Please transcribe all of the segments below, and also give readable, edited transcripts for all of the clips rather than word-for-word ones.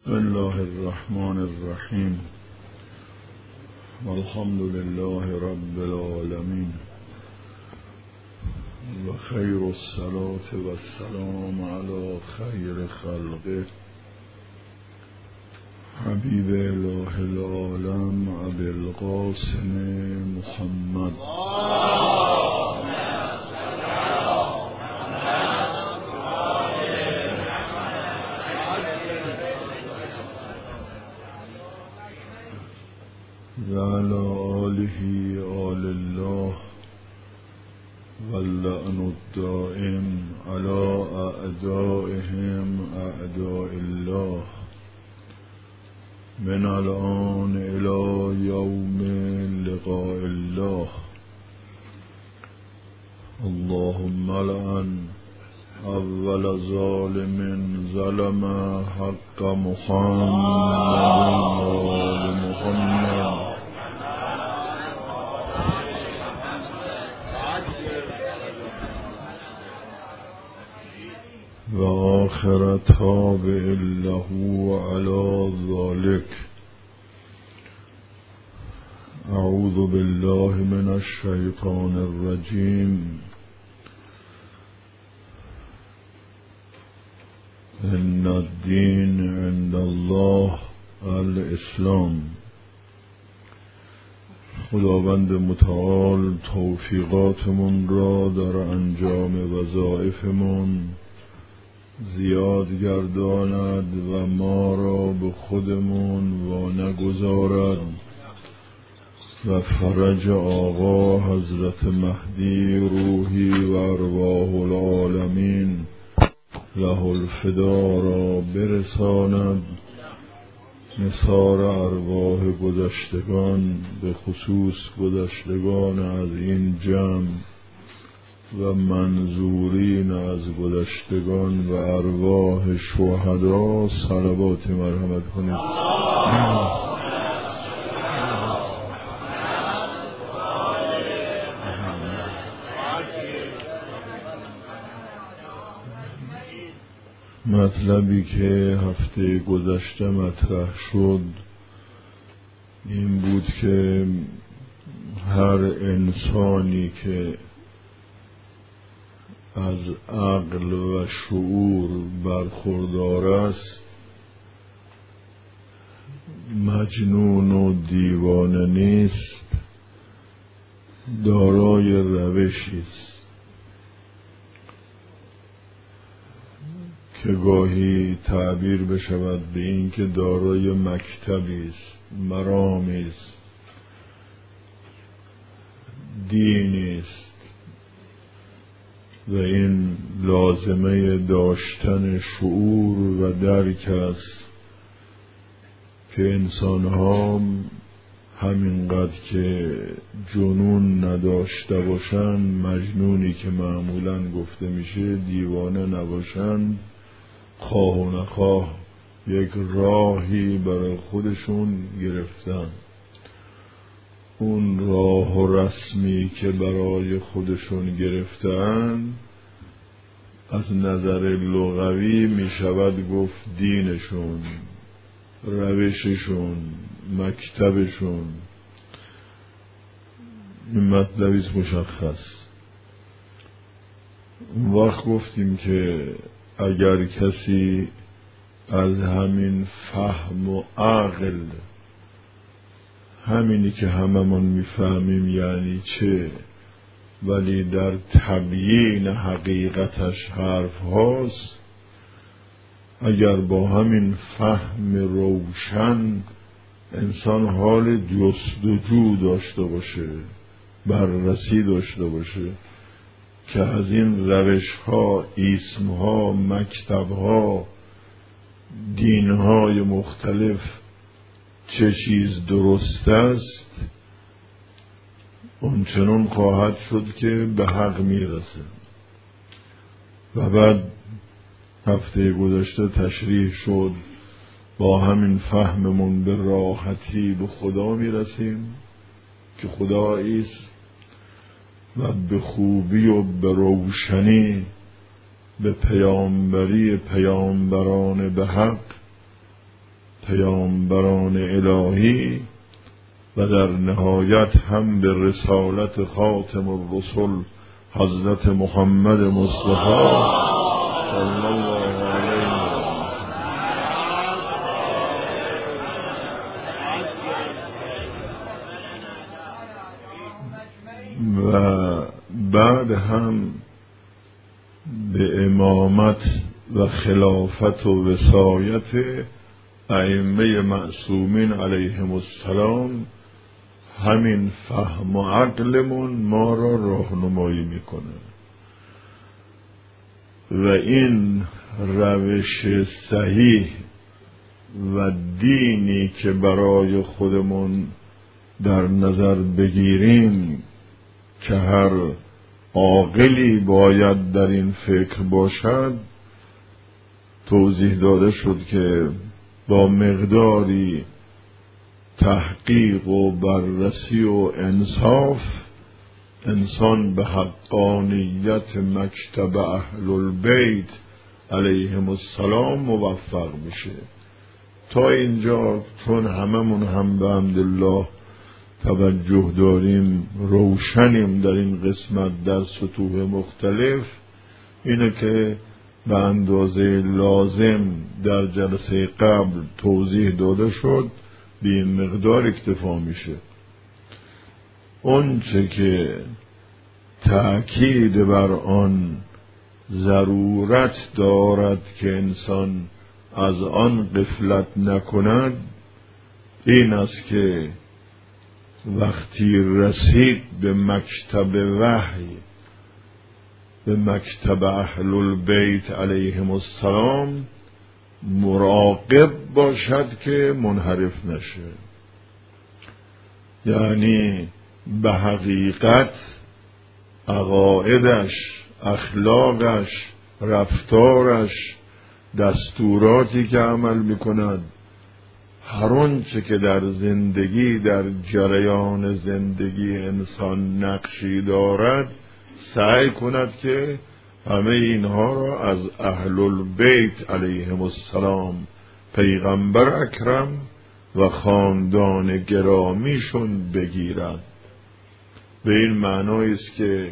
بسم الله الرحمن الرحیم والحمد لله رب العالمین و خیر الصلاة و السلام علی خیر خلقه حبیب اله العالم ابی القاسم محمد و علی آله آل الله و اللعن الدائم علی اعدائهم اعداء الله من الآن الى یوم لقاء الله. اللهم لعن اول ظالم ظلم حق محمد و محمد و آخر تابع له علی ذلك. اعوذ بالله من الشیطان الرجیم. ان الدین عند الله الاسلام. خداوند متعال توفیقاتمون را در انجام وظایفمون زیاد گرداند و ما را به خودمون و نگذارد و فرج آقا حضرت مهدی روحی و ارواح العالمین له الفدا را برساند. نثار ارواح گذشتگان به خصوص گذشتگان از این جمع و منظورین از گذشتگان و ارواح شهدا صلوات مرحمت کنید. مطلبی که هفته گذشته مطرح شد این بود که هر انسانی که از عقل و شعور برخوردار است مجنون و دیوانه نیست، دارای روشی است که گاهی تعبیر بشود به این که دارای مکتبی است، مرامی است، دینی است و این لازمه داشتن شعور و درک است که انسان‌ها همینقدر که جنون نداشته باشند، مجنونی که معمولاً گفته میشه دیوانه نباشند، خواه و نخواه یک راهی برای خودشون گرفتن. اون راه و رسمی که برای خودشون گرفتن از نظر لغوی می شود گفت دینشون، روششون، مکتبشون. این مطلبی مشخص. اون وقت گفتیم که اگر کسی از همین فهم و عقل، همینی که هممون میفهمیم یعنی چه، ولی در تبیین حقیقتش حرف هاست، اگر با همین فهم روشن انسان حال جستجو داشته باشه، بررسی داشته باشه که از این روش ها، اسم ها، مکتب ها، دین های مختلف چه چیز درست است، اون چنون خواهد شد که به حق میرسه. و بعد هفته گذشته تشریح شد با همین فهممون به راحتی به خدا میرسیم که خدایی است و به خوبی و به روشنی به پیامبری پیامبران به حق پیامبران الهی و در نهایت هم به رسالت خاتم الرسل حضرت محمد مصطفی صلی الله علیه و بعد هم به امامت و خلافت و وصایت ائمه معصومین علیهم السلام همین فهم و عقلمون ما را راهنمایی میکنه و این روش صحیح و دینی که برای خودمون در نظر بگیریم که هر عاقلی باید در این فکر باشد توضیح داده شد که با مقداری تحقیق و بررسی و انصاف انسان به حقانیت مکتب اهل البیت علیهم السلام موفق میشه. تا اینجا چون هممون هم به حمدالله توجه داریم روشنیم در این قسمت در سطوح مختلف، اینه که به اندازه لازم در جلسه قبل توضیح داده شد به این مقدار اکتفا میشه. اون چه که تأکید بر آن ضرورت دارد که انسان از آن غفلت نکند این است که وقتی رسید به مکتب وحی، به مکتب اهل البیت علیهم السلام، مراقب باشد که منحرف نشه. یعنی به حقیقت عقایدش، اخلاقش، رفتارش، دستوراتی که عمل میکند، هر آنچه که در زندگی، در جریان زندگی انسان نقشی دارد، سعی کند که همه اینها را از اهل البیت علیهم السلام، پیغمبر اکرم و خاندان گرامیشون بگیرد. به این معنی است که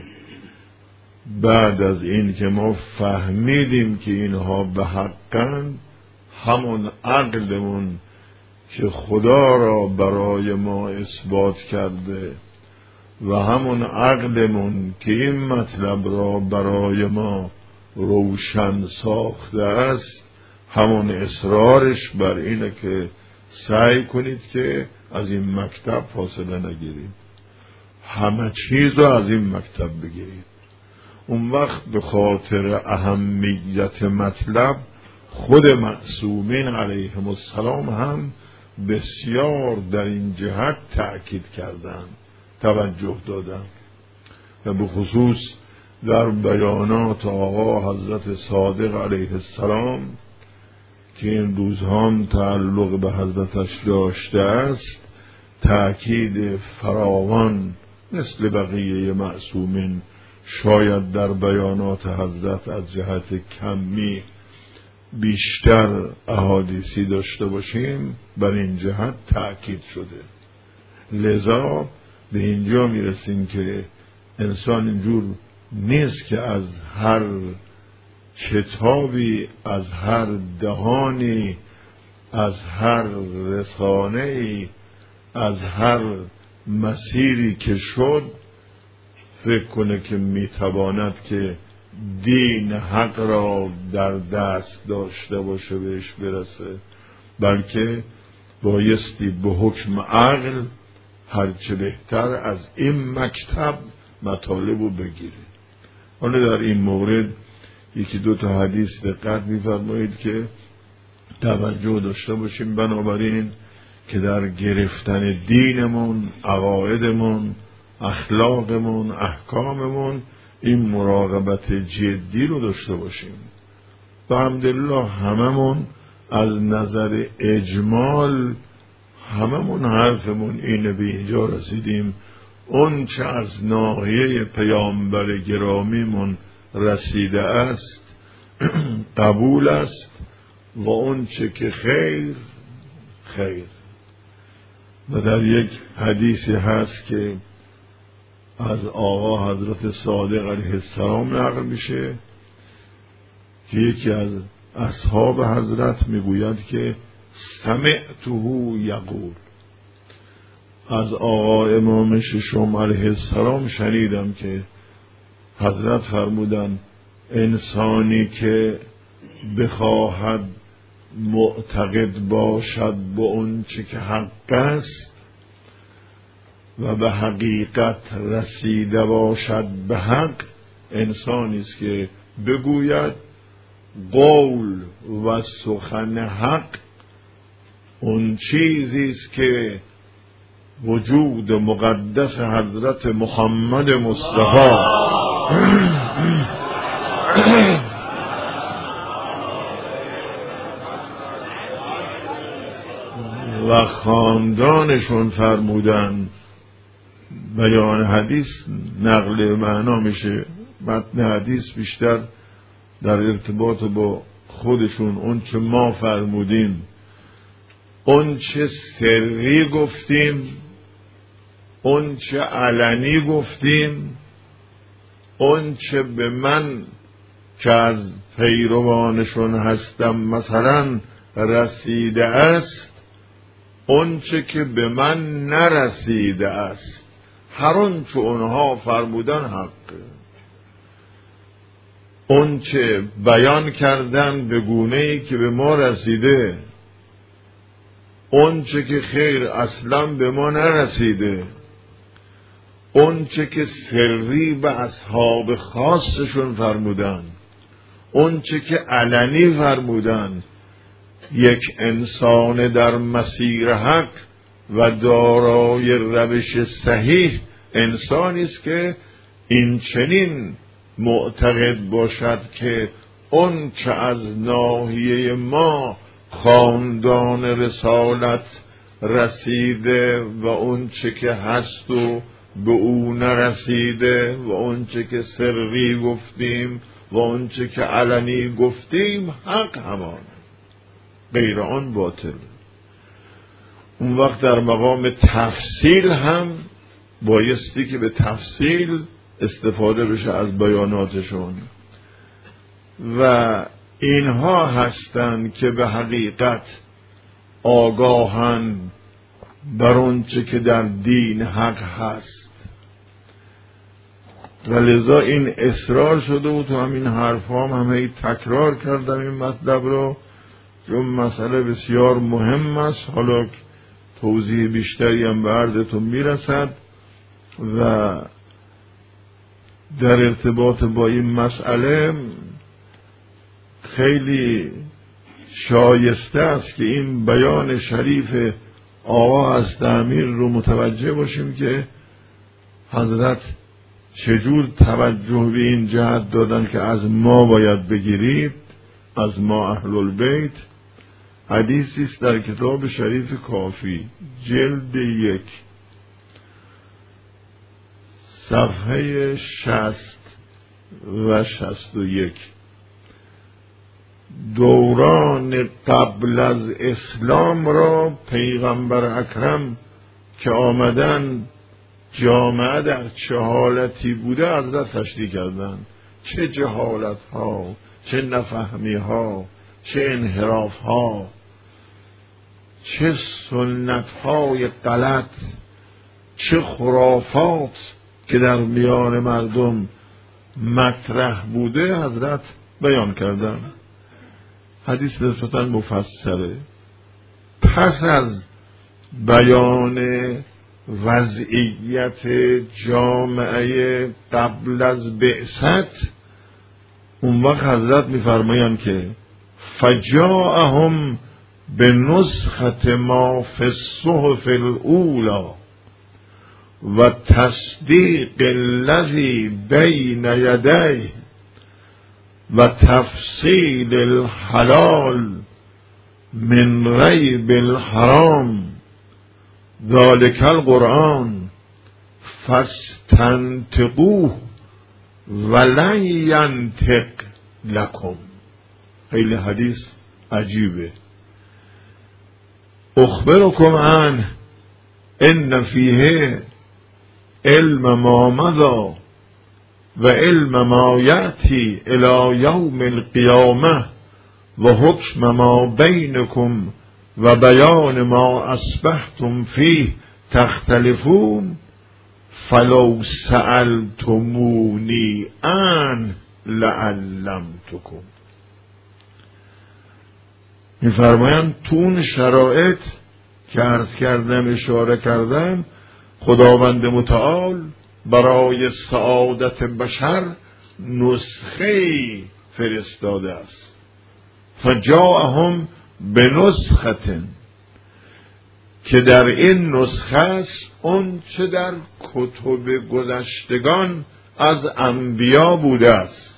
بعد از این که ما فهمیدیم که اینها به حقن، همون عقلمون که خدا را برای ما اثبات کرده و همون عقلمون که این مطلب را برای ما روشن ساخته است، همون اصرارش بر اینه که سعی کنید که از این مکتب فاصله نگیرید، همه چیز رو از این مکتب بگیرید. اون وقت به خاطر اهمیت مطلب خود معصومین علیهم السلام هم بسیار در این جهت تأکید کردند، توجه دادند و به خصوص در بیانات آقا حضرت صادق علیه السلام که این روزها هم تعلق به حضرتش داشته است، تأکید فراوان مثل بقیه معصومین، شاید در بیانات حضرت از جهت کمی بیشتر احادیثی داشته باشیم، بر این جهت تأکید شده. لذا به اینجا میرسیم که انسان اینجور نیست که از هر کتابی، از هر دهانی، از هر رسانه‌ای، از هر مسیری که شد فکر کنه که میتواند که دین حق را در دست داشته باشه، بهش برسه، بلکه بایستی به حکم عقل هرچه بهتر از این مکتب مطالب رو بگیره. حالا در این مورد یکی دو تا حدیث دقت می‌فرمایید که توجه داشته باشیم، بنابراین که در گرفتن دینمون، عقایدمون، اخلاقمون، احکاممون این مراقبت جدی رو داشته باشیم. و الحمدلله هممون از نظر اجمال هممون حرفمون اینه، به اینجا رسیدیم اون چه از ناحیه پیامبر گرامیمون رسیده است قبول است و اون چه که خیر خیر. و در یک حدیثی هست که از آقا حضرت صادق علیه السلام نقل میشه که یکی از اصحاب حضرت میگوید که سمعته یقول، از آقا امام ششم علیه السلام شنیدم که حضرت فرمودن انسانی که بخواهد معتقد باشد به اون چه که حق است و به حقیقت رسیده باشد به حق، انسانی است که بگوید قول و سخن حق اون چیزی است که وجود مقدس حضرت محمد مصطفی و خاندانشون فرمودن. بیان حدیث نقل معنا میشه، متن حدیث بیشتر در ارتباط با خودشون اون چه ما فرمودیم، اون چه سری گفتیم، اون چه علنی گفتیم، اون چه به من که از پیروانشون هستم مثلا رسیده است، اون چه که به من نرسیده است، هر اون چه اونها فرمودن حقه. اون چه بیان کردن به گونه‌ای که به ما رسیده، اون چه که خیر اصلا به ما نرسیده، اون چه که سری به اصحاب خاصشون فرمودن، اون چه که علنی فرمودن. یک انسان در مسیر حق و دارای روش صحیح انسانی است که این چنین معتقد باشد که اون چه از ناحیه ما خاندان رسالت رسیده و اون چه که هست و به او نرسیده و اون چه که سری گفتیم و اون چه که علنی گفتیم حق همان، غیر آن باطل. اون وقت در مقام تفصیل هم بایستی که به تفصیل استفاده بشه از بیاناتشون و اینها هستند که به حقیقت آگاهن بر اون چه که در دین حق هست و لذا این اصرار شده و تو همین حرفام همه تکرار کردم این مطلب رو، چون مسئله بسیار مهم است. حالا توضیح بیشتری هم به عرضتون میرسد و در ارتباط با این مسئله خیلی شایسته است که این بیان شریف آقا از امیر رو متوجه باشیم که حضرت چجور توجه به این جهت دادن که از ما باید بگیرید، از ما اهل البیت. حدیثی است در کتاب شریف کافی جلد 1 صفحه 60 و 61. دوران قبل از اسلام را پیغمبر اکرم که آمدن جامعه در چه حالتی بوده حضرت تشریح کردن. چه جهالت ها، چه نفهمی ها، چه انحراف ها، چه سنت های غلط، چه خرافات که در میان مردم مطرح بوده حضرت بیان کردن. حدیث نسبتاً مفصله. پس از بیان وضعیت جامعه قبل از بعثت، اون وقت حضرت می‌فرمایند که فجاءهم به نسخت ما فی الصحف الاولی و تصدیق الذی بین یدیه و تفصیل الحلال من ریب الحرام ذالک القرآن فاستنطقوه ولن ینطق لکم. خیلی حدیث عجیبه. اخبركم عنه ان فیه علم ما مضی و علم ما یأتی الی یوم القیامه و حکم ما بینکم و بیان ما اصبحتم فیه تختلفون فلو سألتمونی عنه لعلمتکم. میفرمایند تو اون شرایط که عرض کردم اشاره کردم خداوند متعال برای سعادت بشر نسخه‌ای فرستاده است. فجاءهم بنسخة که در این نسخه است اون چه در کتب گذشتگان از انبیا بوده است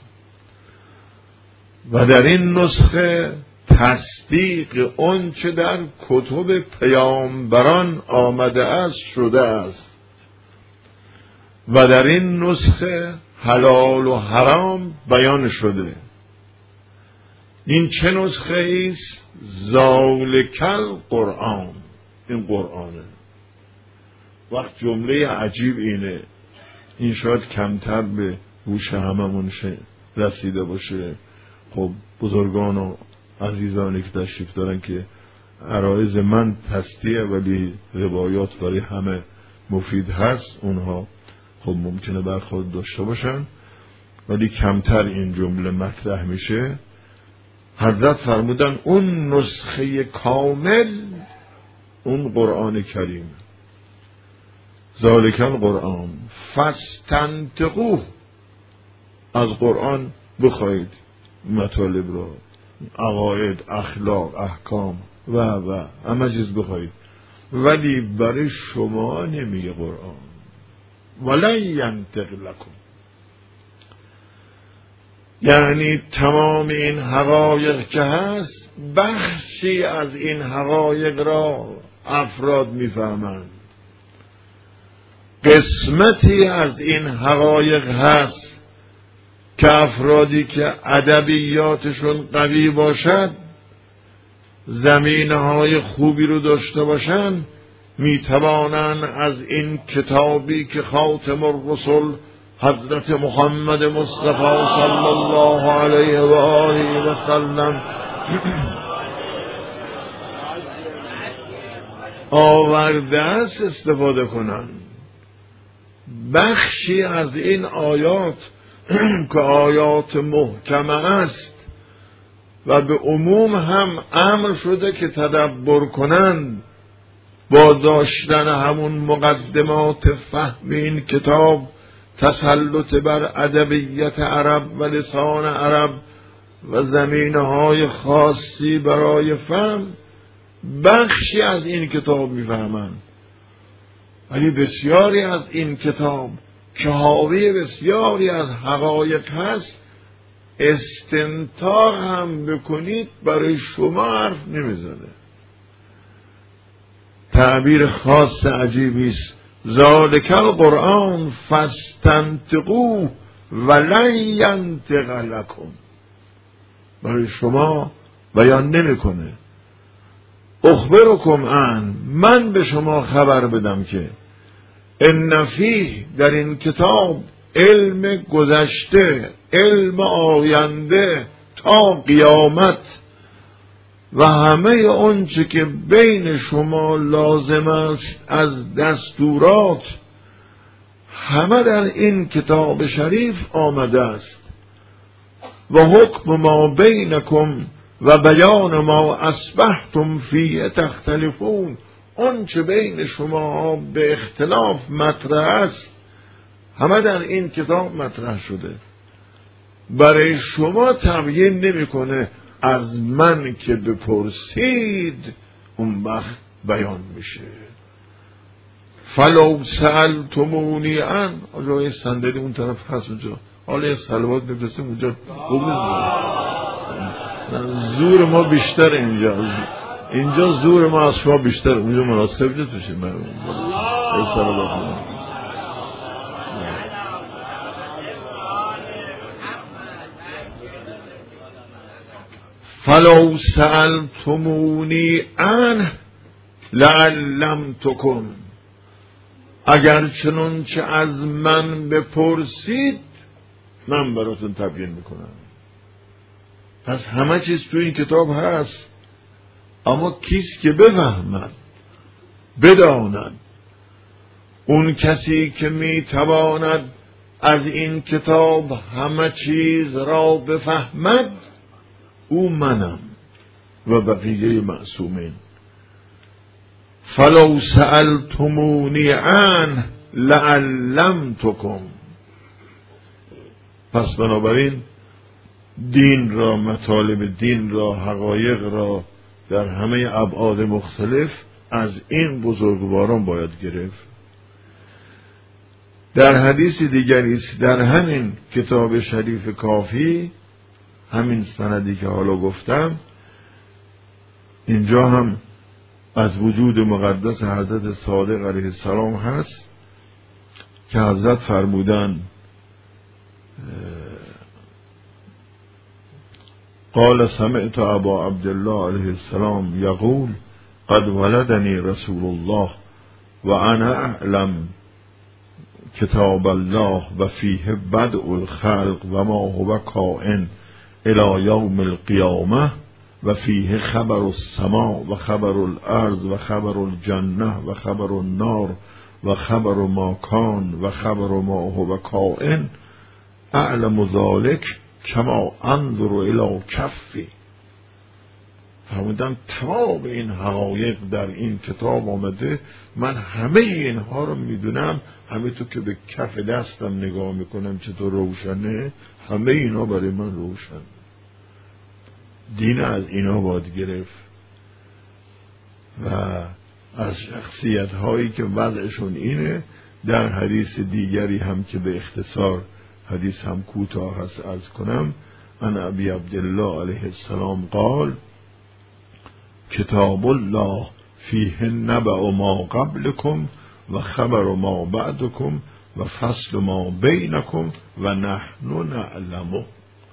و در این نسخه تصدیق اون چه در کتب پیامبران آمده است شده است و در این نسخه حلال و حرام بیان شده. این چه نسخه است؟ ذالک القرآن. این قرآنه. وقت جمله عجیب اینه، این شاید کمتر به گوش هممون رسیده باشه. خب بزرگان و عزیزانی که تشریف دارن که عرایض من تصدیه ولی روایات برای همه مفید هست، اونها خب ممکنه برخورد داشته باشن ولی کمتر این جمله مطرح میشه. حضرت فرمودن اون نسخه کامل اون قرآن کریم، ذالک القرآن فاستنطقوه، از قرآن بخواید مطالب را، عقاید، اخلاق، احکام و همه چیز بخواید، ولی برای شما نمیگه قرآن ولن ینطق لکم. یعنی تمام این حقایق که هست بخشی از این حقایق را افراد میفهمند، قسمتی از این حقایق هست که افرادی که ادبیاتشون قوی باشد، زمینه‌های خوبی رو داشته باشن، میتوانند از این کتابی که خاتم الرسل حضرت محمد مصطفی صلی الله علیه و آله و سلم آورده است استفاده کنند. بخشی از این آیات که آیات محکمه است و به عموم هم امر شده که تدبر کنند با داشتن همون مقدمات فهم این کتاب، تسلط بر ادبیت عرب و لسان عرب و زمینه‌های خاصی برای فهم، بخشی از این کتاب میفهمند. ولی بسیاری از این کتاب که حاوی بسیاری از حقایق هست، استنطاق هم بکنید برای شما حرف نمیزنه. تعبیر خاص عجیبی است، ذالک القرآن فاستنطقوه ولن ینطق لکم، برای شما بیان نمیکنه. اخبرکم عنه، من به شما خبر بدم که ان فیه، در این کتاب، علم گذشته، علم آینده تا قیامت و همه اونچه که بین شما لازم است از دستورات، همه در این کتاب شریف آمده است. و حکم ما بینکم و بیان ما اصبحتم فیه تختلفون، اون چه بین شما به اختلاف مطرح است همه در این کتاب مطرح شده. برای شما تبیین نمیکنه، از من که بپرسید اون وقت بیان میشه. فلو سألتمونی عنه، آجای صندلی اون طرف هست اونجا، حالا یه صلوات بفرستیم اونجا. زور ما بیشتر اینجا زور ما از شما بیشتر، اونجا مناسب نتوشیم. فلو سألتمونی عنه لعلم تکن، اگر چنانچه از من بپرسید من براتون تبیین میکنم. پس همه چیز تو این کتاب هست، اما کیست که بفهمد بداند؟ اون کسی که میتواند از این کتاب همه چیز را بفهمد او منم و بقیه معصومین. فلو سألتمونی عنه لعلمتکم. پس بنابراین دین را، مطالب دین را، حقایق را در همه ابعاد مختلف از این بزرگواران باید گرفت. در حدیث دیگری است در همین کتاب شریف کافی، همین سندی که حالا گفتم، اینجا هم از وجود مقدس حضرت صادق علیه السلام هست که حضرت فرمودن قال سمعت ابا عبدالله علیه السلام یقول قد ولدنی رسول الله و انا اعلم کتاب الله و فیه بدء الخلق و ما هو کائن الی یوم القیامه و فیه خبر السماء و خبر الارض و خبر الجنه و خبر النار و خبر ما کان و خبر ما هو کائن اعلم ذلک کما انظر الی کفی. فرمودن تمام این حقایق در این کتاب آمده، من همه اینها رو میدونم، همینطور که به کف دستم نگاه میکنم چطور روشنه، همه اینا برای من روشن. دین از اینا باید گرفت و از شخصیت هایی که وضعشون اینه. در حدیث دیگری هم که به اختصار حدیث هم کوتاه هست از کنم، عن ابی عبدالله علیه السلام قال کتاب الله فیه نبأ ما قبلکم و خبر ما بعدکم و فصل ما بینکم و نحن نعلمه.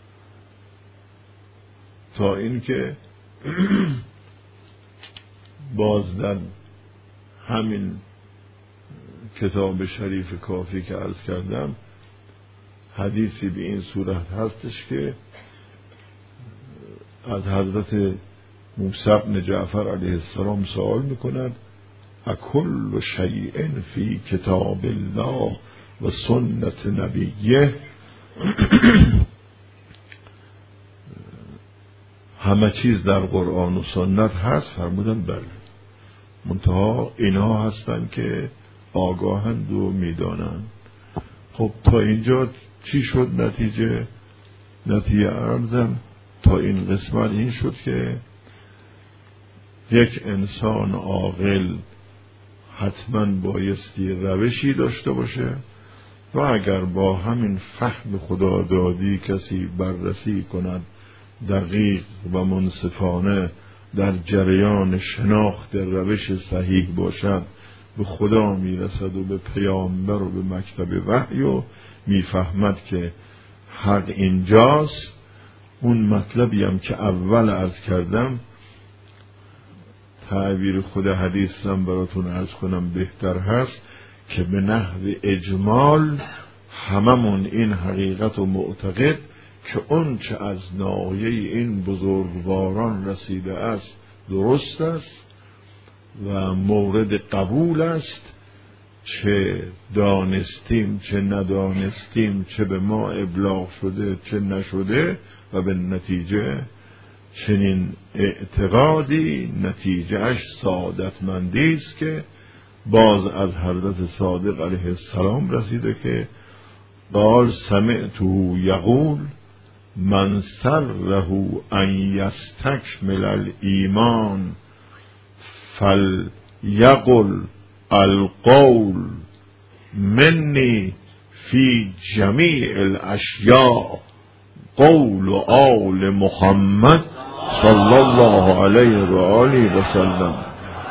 تا این که باز در همین کتاب شریف کافی که عرض کردم حدیثی به این صورت هستش که از حضرت موسی بن جعفر علیه السلام سوال میکند اکل شیء فی کتاب الله و سنت نبیه، همه چیز در قرآن و سنت هست؟ فرمودن بله، منتها اینها هستن که آگاهند و میدانند. خب تا اینجا چی شد نتیجه ارزم تا این قسمت این شد که یک انسان عاقل حتما بایستی روشی داشته باشه و اگر با همین فهم خدادادی کسی بررسی کند دقیق و منصفانه در جریان شناخت روش صحیح باشد، به خدا میرسد و به پیامبر و به مکتب وحی و میفهمد که حق اینجاست. اون مطلبی هم که اول عرض کردم، تعبیر خود حدیثم براتون عرض کنم بهتر هست که به نحو اجمال هممون این حقیقت و معتقد که اون چه از ناحیه این بزرگواران رسیده است درست است و مورد قبول است، چه دانستیم چه ندانستیم، چه به ما ابلاغ شده چه نشده، و به نتیجه چنین اعتقادی نتیجهش سعادتمندی است که باز از حضرت صادق علیه السلام رسیده که قال سمعته یقول من سره ان یستکمل الایمان فلیقل القول منی فی جمیع الاشیاء قول آل محمد صلی الله علیه و آله و سلم.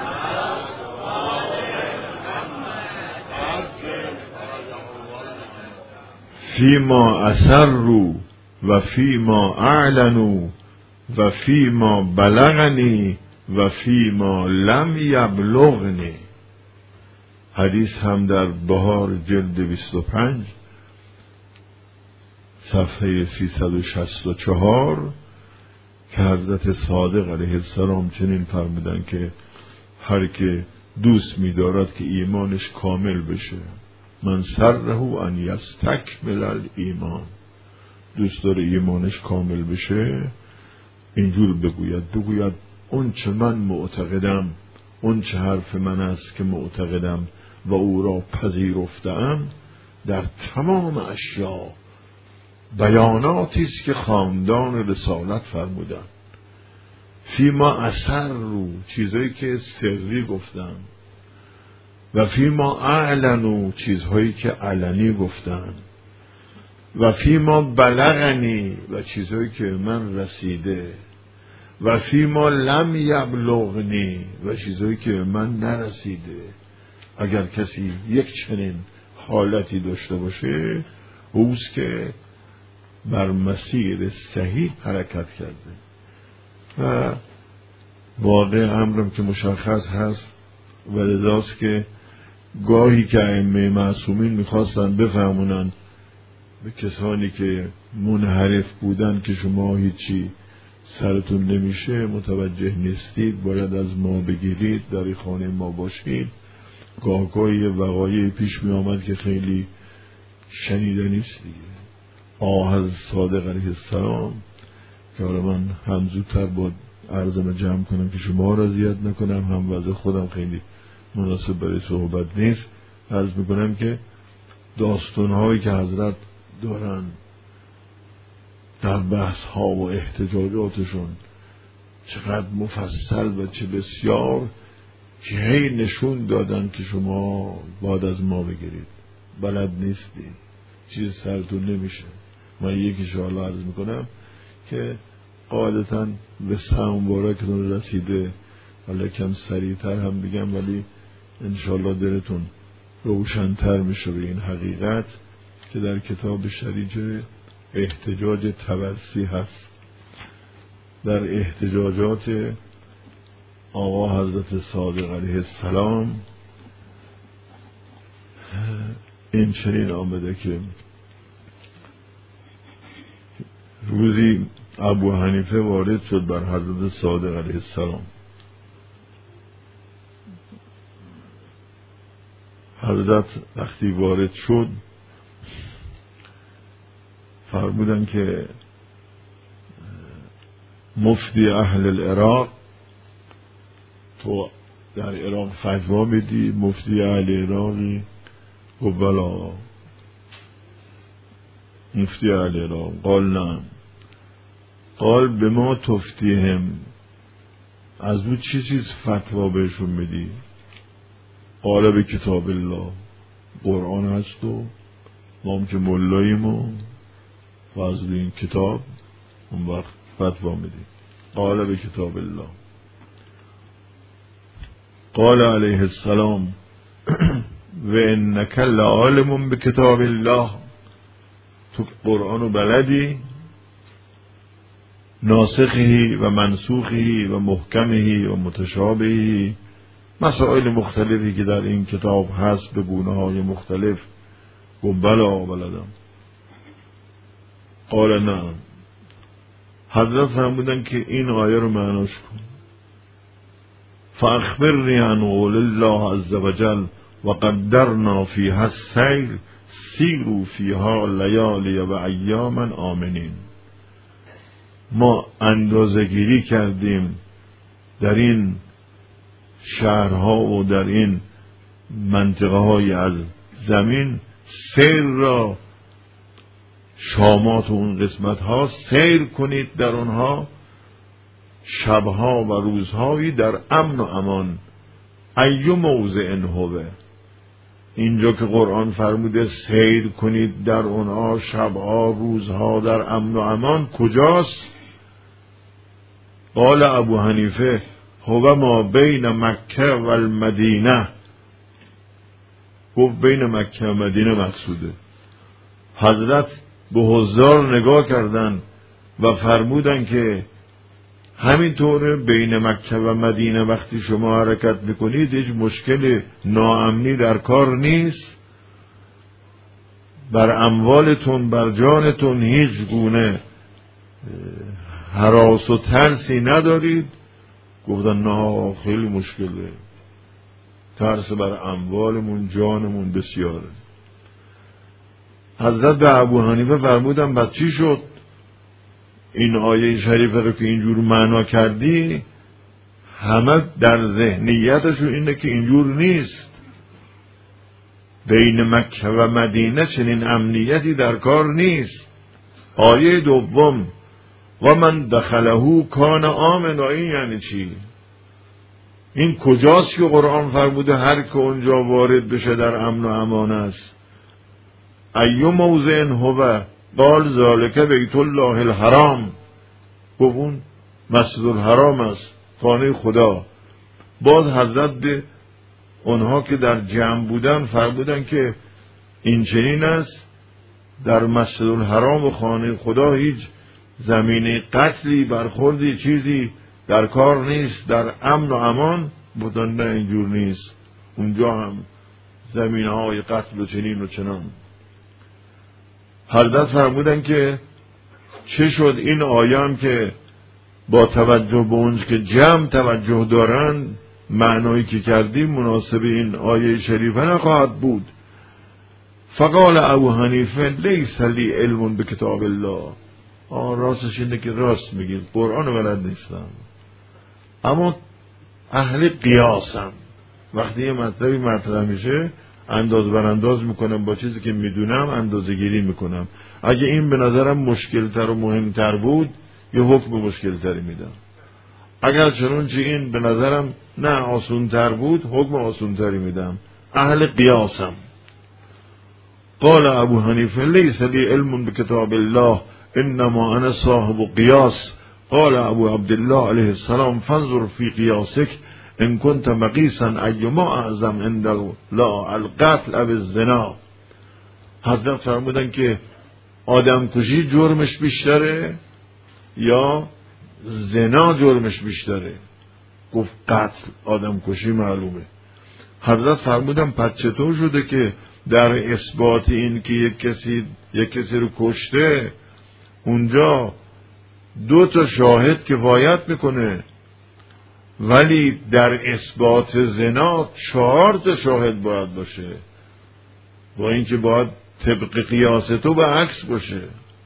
فیما اسروا و فیما اعلنوا و فیما بلغنی و فی ما لم یبلغنی. حدیث هم در بهار جلد 25 صفحه 364 که حضرت صادق علیه السلام چنین فرمودن که هر که دوست می‌دارد که ایمانش کامل بشه، من سره ان یستکمل الایمان، دوست داره ایمانش کامل بشه، اینجور بگوید اون چه من معتقدم، اون چه حرف من است که معتقدم و او را پذیرفتم، در تمام اشیاء بیاناتی است که خاندان رسالت فرمودن. فیما اثر رو، چیزهایی که سری گفتن، و فیما اعلنو، چیزهایی که علنی گفتن، و فیما بلغنی، و چیزهایی که من رسیده، و فیما لم یبلغنی، و چیزهایی که من نرسیده. اگر کسی یک چنین حالتی داشته باشه، اوست که بر مسیر صحیح حرکت کرده. و واقع امرم که مشخص هست و لذاست که گاهی که ائمه معصومین میخواستن بفهمونن به کسانی که منحرف بودن که شما هیچی سرتون نمیشه، متوجه نیستید، باید از ما بگیرید، در خانه ما باشید. گاهی وقایعی پیش می آمد که خیلی شنیده نیست دیگه. حضرت صادق علیه السلام که حالا من هم زودتر با عرضم جمع کنم که شما را اذیت نکنم، هم وضع خودم خیلی مناسب برای صحبت نیست، عرض میکنم که داستانهایی که حضرت دارن در بحث ها و احتجاجاتشون چقدر مفصل و چه بسیار، که هی نشون دادن که شما باید از ما بگیرید، بلد نیستید، چیز سرتون نمیشه. من یکیش حالا عرض میکنم که قاعدتا به سهم مبارکتون رسیده، حالا کم سریعتر هم بگم ولی انشاءالله دلتون روشن‌تر میشه به این حقیقت که در کتاب شریج احتجاج طبرسی هست. در احتجاجات آقا حضرت صادق علیه السلام این چنین آمده که روزی ابو حنیفه وارد شد بر حضرت صادق علیه السلام. حضرت وقتی وارد شد فرمودن که مفتی اهل العراق، تو در عراق فتوا میدی؟ مفتی اهل عراقی؟ و بلا. مفتی اهل عراق؟ قال نه. قال به ما تفتیهم، از او چی چیز فتوا بهشون میدی؟ قال به کتاب الله، قرآن هست و ما هم که ملاییم و از این کتاب اون وقت فتوا میدی. قال به کتاب الله. قال علیه السلام و انک لعالم بکتاب الله، تو قرآن بلدی، ناسخی و منسوخی و محکمی و متشابهی، مسائل مختلفی که در این کتاب هست به گونه های مختلف. و بلا بلدم. قال نه. حضرت فرمودن که این آیه رو معناش کن. فاخبرنی عن قول الله عز وجل و قدرنا فیها السیر سیروا فیها لیالی و ایاما آمنین. ما اندازه‌گیری کردیم در این شهرها و در این منطقه های از زمین، سیر را، شامات و اون قسمت ها سیر کنید در اونها، شبها و روزهایی در امن و امان. ایو موضع هوه، اینجا که قرآن فرموده سیر کنید در اونها شبها روزها در امن و امان، کجاست؟ قال ابو حنیفه هو ما بین مکه و المدینه. گفت بین مکه و مدینه مقصوده. حضرت به حضار نگاه کردن و فرمودن که همینطوره بین مکه و مدینه وقتی شما حرکت میکنید هیچ مشکل ناامنی در کار نیست، بر اموالتون بر جانتون هیچ گونه هراس و ترسی ندارید. گفتن نه خیلی مشکله، ترس بر اموالمون جانمون بسیاره. حضرت به ابو حنیفه فرمودن بعد چی شد؟ این آیه شریفه رو که اینجور معنا کردی، همه در ذهنیتشون اینه که اینجور نیست. بین مکه و مدینه چنین امنیتی در کار نیست. آیه دوم و من دخله کان آمن، این یعنی چی؟ این کجاست که قرآن فرموده هر که اونجا وارد بشه در امن و امان است؟ ایو موضع هو قال ذالک بیت الله الحرام، گفت اون مسجد الحرام است، خانه خدا. باز حضرت به اونها که در جمع بودن فرمودن که این چنین است، در مسجد الحرام و خانه خدا هیچ زمینه قتلی برخوردی چیزی در کار نیست، در امن و امان. بودن نه اینجور نیست، اونجا هم زمینه های قتل و چنین و چنان. حضرت فرمودن که چه شد این آیام که با توجه به اونج که جمع توجه دارن معنایی که کردیم مناسب این آیه شریفه نخواهد بود. فقال ابو حنیفه لیس لی علم به کتاب الله. راستش اینه که راست میگید، قرآن بلد نیستم، اما اهل قیاسم. وقتی یه مطلبی مطرح میشه انداز برانداز میکنم، با چیزی که میدونم اندازه گیری میکنم. اگه این به نظرم مشکلتر و مهمتر بود یه حکم مشکلتری میدم، اگر چنانچه این به نظرم نه آسونتر بود حکم آسونتری میدم. اهل قیاسم. قال ابو حنیفه لیس لی علم بکتاب الله انما انا صاحب قیاس. قال ابو عبدالله علیه السلام فانظر فی قیاسک ان كنت مقیسا ایما اعظم عند الله القتل او الزنا. حضرت فرمودن که آدم کشی جرمش بیشتره یا زنا جرمش بیشتره؟ گفت قتل، آدم کشی معلومه. حضرت فرمودن پس چطور شده که در اثبات این که یک کسی رو کشته اونجا 2 شاهد کفایت میکنه، ولی در اثبات زنا 4 شاهد باید باشه، با اینکه باید طبق قیاس تو به عکس باشه.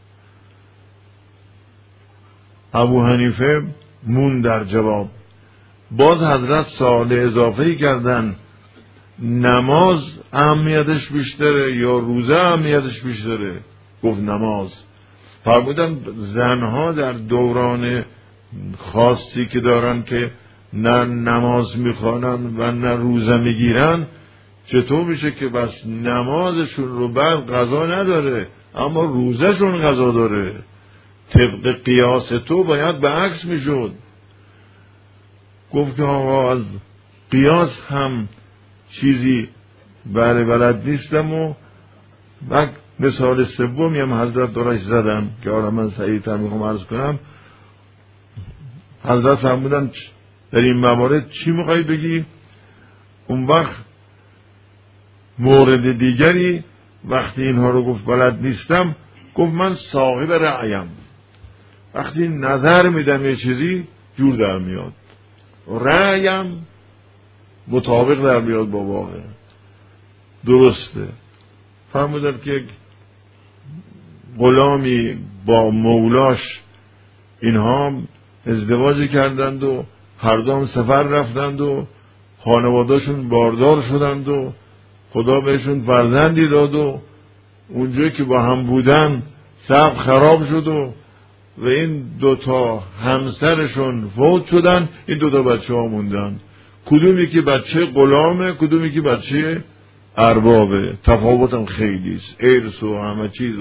ابو حنیفه مون در جواب. باز حضرت سوال اضافه‌ای کردن نماز اهمیتش بیشتره یا روزه اهمیتش بیشتره؟ گفت نماز. فرمودن زنها در دوران خاصی که دارن که نه نماز میخوانن و نه روزه میگیرن، چطور میشه که بس نمازشون رو بعد قضا نداره اما روزهشون قضا داره؟ طبق قیاس تو باید به عکس میشد. گفت که آقا از قیاس هم چیزی بلد نیستم. و مثال سومی هم حضرت دارش زدن که آره من سریعتر میخوام عرض کنم. حضرت فرمودن در این موارد چی میخوایی بگی؟ اون وقت مورد دیگری وقتی اینها رو گفت بلد نیستم، گفت من صاحب رأیم، وقتی نظر میدم یه چیزی جور در میاد، رأیم مطابق در میاد با واقع، درسته. فرمودن که غلامی با مولاش اینها ازدواج کردند و هر دو هم سفر رفتند و خانوادهشون باردار شدند و خدا بهشون فرزندی داد و اونجایی که با هم بودن سقف خراب شد و این 2 همسرشون فوت شدن، این 2 بچه ها موندن. کدومی که بچه غلامه کدومی که بچه اربابه، تفاوتم خیلی است، ارث و همه چیز.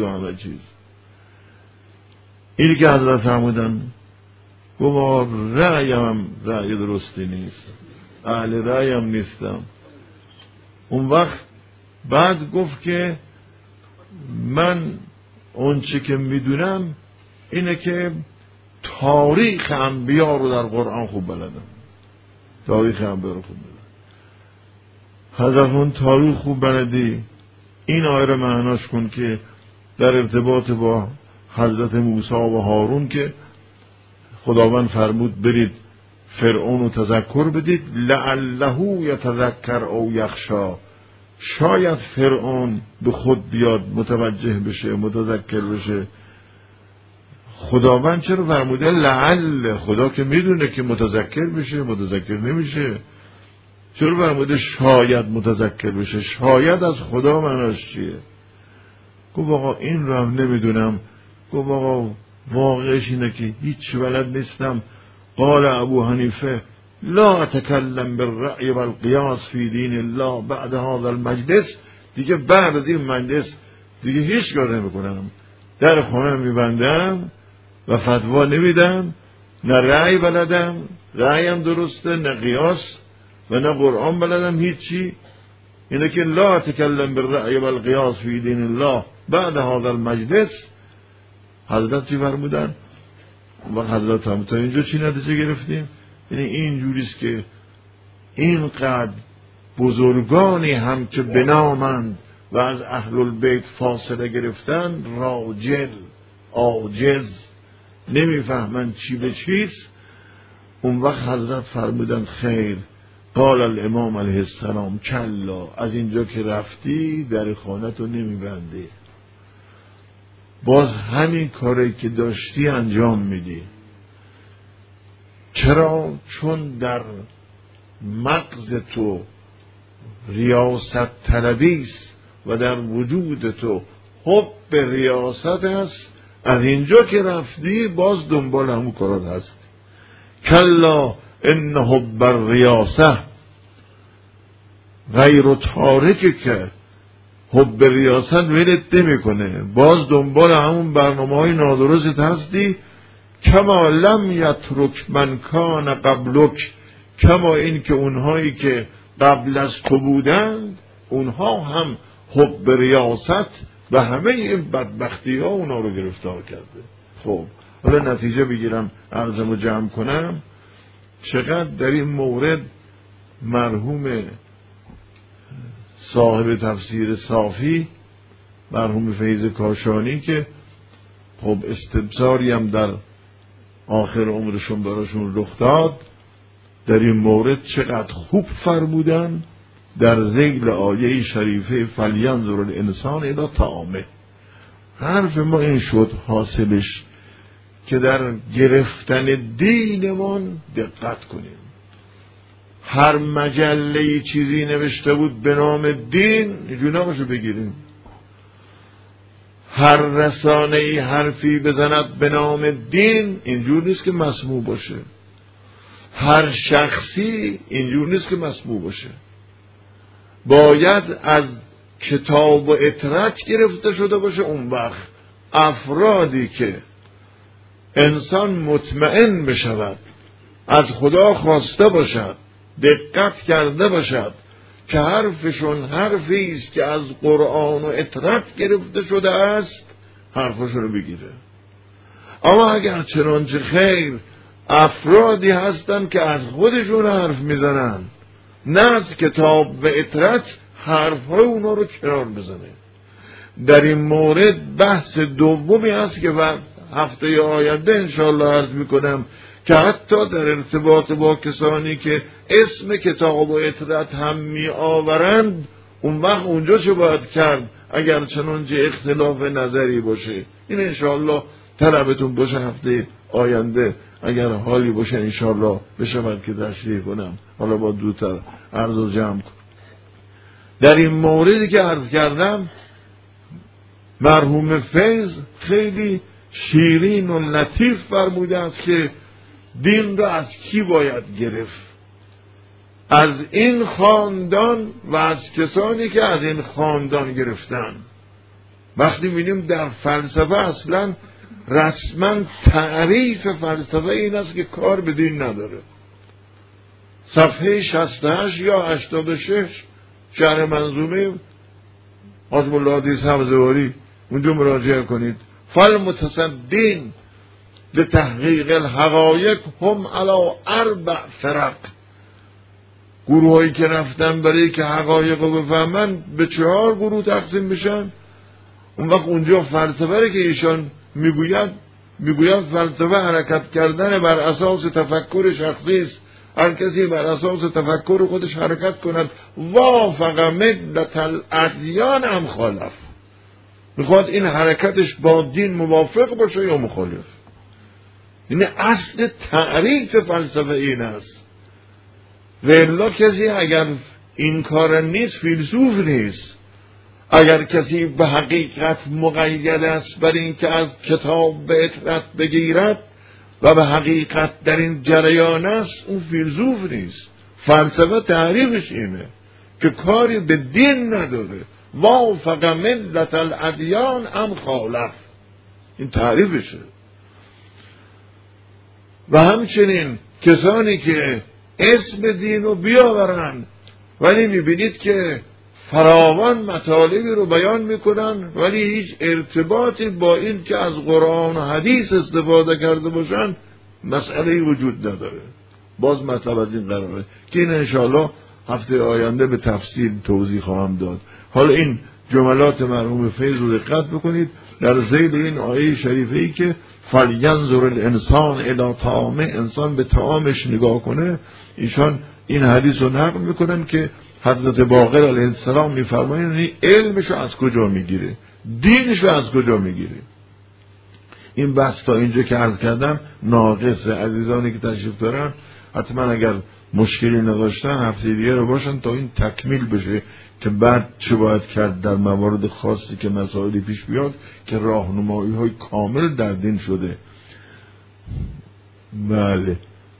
اینی که حضرت فرمودن گفت رأیم رأی درستی نیست، اهل رأیم نیستم. اون وقت بعد گفت که من اون چی که میدونم اینه که تاریخ انبیا رو در قرآن خوب بلدم. تاریخ انبیا رو خوب بلدم. حضرت اون تاریخ خوب بلدی، این آیه رو معناش کن که در ارتباط با حضرت موسی و هارون که خداوند فرمود برید فرعون رو تذکر بدید لعله یتذکر او یخشا، شاید فرعون به خود بیاد متوجه بشه متذکر بشه. خداوند چرا فرموده لعل؟ خدا که میدونه که متذکر بشه متذکر نمیشه. چرا فرموده شاید متذکر بشه؟ شاید از خدا معناش چیه؟ گفت آقا این رو هم نمیدونم. گفت آقا واقعش اینه که هیچ بلد نیستم. قال ابو حنیفه لا اتکلم بالرأی والقیاس فی دین الله بعد هذا المجلس. دیگه بعد از این مجلس دیگه هیچ کار نمیکنم، در خونه میبندم و فتوا نمیدم، نه رأی بلدم، رأیم درسته، نه قیاس و نه قرآن بلدم، هیچی. اینه که لا اتکلم بالرأی والقیاس فی دین الله بعد هذا المجلس. حضرت چی فرمودن؟ و حضرت هم تا اینجا چی نتیجه گرفتیم؟ یعنی این جوریست که اینقدر بزرگانی هم که بنامند و از اهل البیت فاصله گرفتن راجل عاجز نمیفهمن چی به چیست. اون وقت حضرت فرمودن خیر. قال الامام علیه السلام کلا، از اینجا که رفتی در خانه‌تو نمیبندی، باز همین کاری که داشتی انجام میدی. چرا؟ چون در مغز تو ریاست طلبیست و در وجود تو حب ریاست هست. از اینجا که رفتی باز دنبال همون کارات هست. کلا ان حب الریاسه غیر تارک، که حب ریاست ولت نمیکنه، باز دنبال همون برنامه‌های نادرست هستی. کما لم یترک من کان قبلک، کما این که اونهایی که قبل از تو بودند اونها هم حب ریاست و همه این بدبختی ها اونا رو گرفتار کرده. خب حالا نتیجه بگیرم عرضمو جمع کنم. چقدر در این مورد مرحوم صاحب تفسیر صافی، مرحوم فیض کاشانی که خب استبصاری هم در آخر عمرشون براشون رخ داد، در این مورد چقدر خوب فرمودن در ذیل آیه شریفه فلینظر الانسان الی طعامه. حرف ما این شد حاصلش که در گرفتن دینمان دقت کنیم. هر مجله چیزی نوشته بود به نام دین، جونامشو بگیریم. هر رسانه‌ای حرفی بزند به نام دین، اینجور نیست که مسموع باشه. هر شخصی اینجور نیست که مسموع باشه. باید از کتاب و اطرت گرفته شده باشه. اون وقت افرادی که انسان مطمئن بشود، از خدا خواسته باشد، دقت کرده باشد که حرفشون حرفی است که از قرآن و اطرت گرفته شده است، حرفشون رو بگیره. اما اگر چنانچه خیر افرادی هستن که از خودشون حرف میزنن، نه از کتاب و اطرت، حرفهای اونا رو کنار بزنه. در این مورد بحث دومی هست که هفته آینده انشاءالله عرض میکنم که حتی در ارتباط با کسانی که اسم کتاب و اطرت هم می آورند، اون وقت اونجا چه باید کرد اگر چنانچه اختلاف نظری باشه. این انشاءالله طلبتون باشه هفته آینده، اگر حالی باشه انشاءالله بشود که تشریح کنم. حالا با دوتر عرض و جمع کنم. در این موردی که عرض کردم مرحوم فیض خیلی شیرین و لطیف فرموده است که دین را از کی باید گرفت؟ از این خاندان و از کسانی که از این خاندان گرفتن. وقتی می‌بینیم در فلسفه اصلا رسما تعریف فلسفه این است که کار به دین نداره. صفحه 68 یا 86 شرح منظومه حاجب الله حدیث حمزه‌واری، اونجا مراجعه کنید. فالمتصدین به تحقیق الحقایق هم علی 4 فرق. گروهایی که رفتن برای که حقایق رو بفهمن به 4 گروه تقسیم بشن. اون وقت اونجا فلسفه که ایشان میگوید فلسفه حرکت کردن بر اساس تفکر شخصی است. هر کسی بر اساس تفکر خودش حرکت کند. وافق ملت الادیان ام خالف. میخواد این حرکتش با دین موافق باشه یا مخالف. این اصل تعریف فلسفه این است. و الا کسی اگر این کار نیست فیلسوف نیست. اگر کسی به حقیقت مقید است بر این که از کتاب به اطرت بگیرد و به حقیقت در این جریان است، اون فیلسوف نیست. فلسفه تعریفش اینه که کاری به دین نداره. وافق ملت الادیان ام خالف. این تعریفشه. و همچنین کسانی که اسم دین رو بیاورن ولی میبینید که فراوان مطالبی رو بیان میکنن ولی هیچ ارتباطی با این که از قرآن و حدیث استفاده کرده باشن مسئله وجود نداره. باز مطلب از این قراره که این انشاءالله هفته آینده به تفصیل توضیح خواهم داد. حالا این جملات مرحوم فیض رو دقت بکنید در ذیل این آیه شریفه ای که فلینظر الانسان الی طعامه، انسان به طعامش نگاه کنه. ایشان این حدیث رو نقل میکنن که حضرت باقر علیه السلام میفرمایند علمش رو از کجا میگیره، دینش رو از کجا میگیره. این بحث تا اینجا که عرض کردم ناقصه. عزیزانی که تشریف دارن حتما اگر مشکلی نداشتن هفته دیگه رو باشن تا این تکمیل بشه که بعد چه باید کرد در موارد خاصی که مسائلی پیش بیاد که راهنمایی های کامل در دین شده. بله،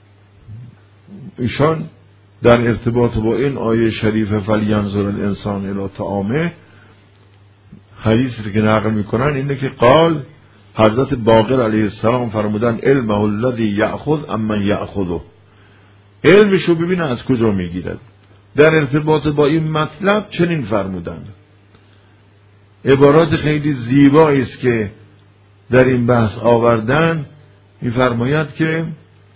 ایشان در ارتباط با این آیه شریف فلینظر الانسان الی طعامه حدیثی که نقل میکنن اینه که قال حضرت باقر علیه السلام فرمودن علمه الذی یأخذ امن یأخذه، علمشو ببینه از کجا میگیرد. در ارتباط با این مطلب چنین فرمودند. عبارات خیلی زیبایی است که در این بحث آوردن. میفرماید که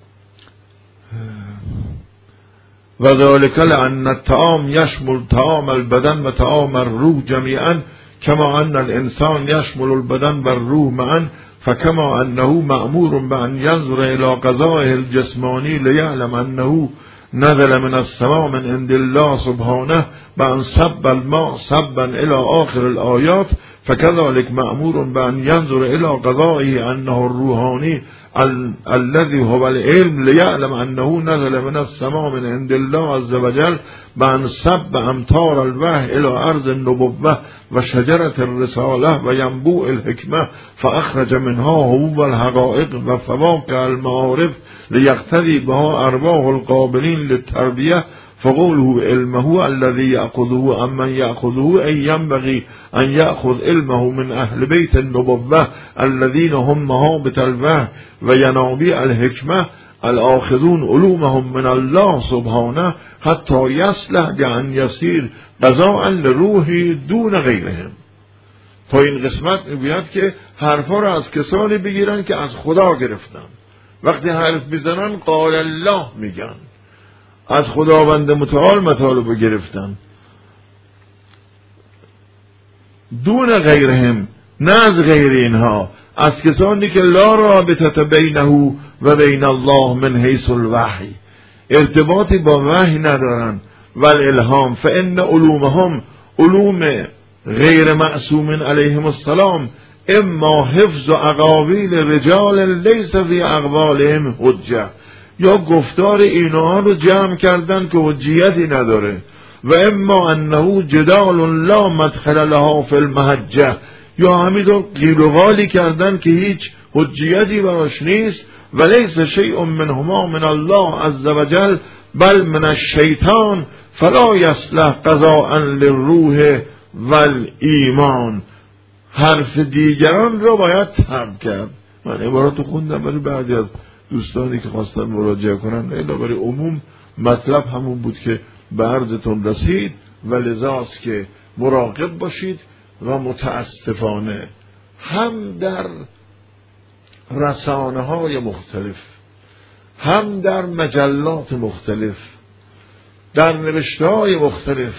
و ذلک لأن الطعام یشمل طعام البدن و طعام الروح جمیعا کما ان الانسان یشمل البدن و الروح معا فکما انه مأمور بأن ينظر الى قضائه الجسمانی لیعلم انه نزل من السماء من عند الله سبحانه بأن صب الماء صبا الى آخر الآیات فكذلك مأمور بأن ينظر الى قضائه انه الروحانی الذي هو العلم ليعلم انه نزل من السماء من عند الله عز وجل بأن صب امطار الوحي الى ارض النبوة و شجرة الرسالة و ينبوع الحكمة فاخرج منها حبوب الحقائق و فواكه المعارف ليقتدي بها ارواح القابلين للتربية فقوله علمه الذي يأخذه امن يأخذه أي ينبغي أن يأخذ علمه من أهل بيت النبوة الذين هم مهابة الوحي وينابيع الحكمة الآخذون علومهم من الله سبحانه حتى يصلح بأن يصير قضاء لروحه دون غيرهم. تا این قسمت میگوید که حرفا را از کسانی بگیرن که از خدا گرفتن. وقتی حرف میزنن قال الله میگن، از خداوند متعال مطالب گرفتن. دون غیرهم، نه از غیر اینها، از کسانی که لا رابطه بینه و بین الله من حیث الوحی، ارتباطی با وحی ندارن. والالهام فان علومهم علوم غیر معصوم علیهم السلام اما حفظ اقاویل رجال لیس فی اقوالهم حجه، یا گفتار اینها رو جمع کردن که حجیتی نداره. و اما انه جدال لا مدخل لها فی المحجه، یا همینطور قیل و قالی کردن که هیچ حجیتی براش نیست. و لیس شیء منهما من الله عز وجل بل من الشیطان فلا یصلح قضاء للروح والایمان. حرف دیگران را باید ترک کرد. من عباراتو خوندم برای بعضی از دوستانی که خواستن مراجعه کنن، الا برای عموم مطلب همون بود که به عرضتون رسید و لذاست که مراقب باشید و متاسفانه هم در رسانه‌های مختلف، هم در مجلات مختلف، در نوشته‌های مختلف